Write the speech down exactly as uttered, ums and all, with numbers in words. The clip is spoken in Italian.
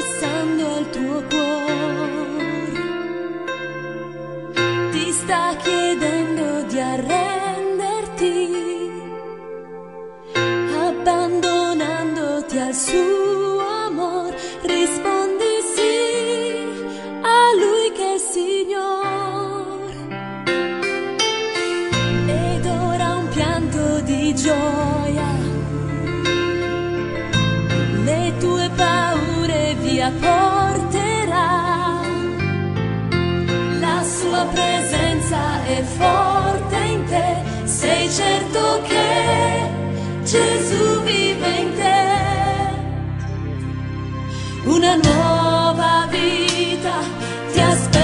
bussando al tuo cuore, ti sta chiedendo di arrenderti, abbandonandoti al suo amor. Rispondi sì a Lui che è il Signore. Ed ora un pianto di gioia, le tue paure via porterà. La sua presenza è forte in te, sei certo che Gesù vive in te. Una nuova vita ti aspetta.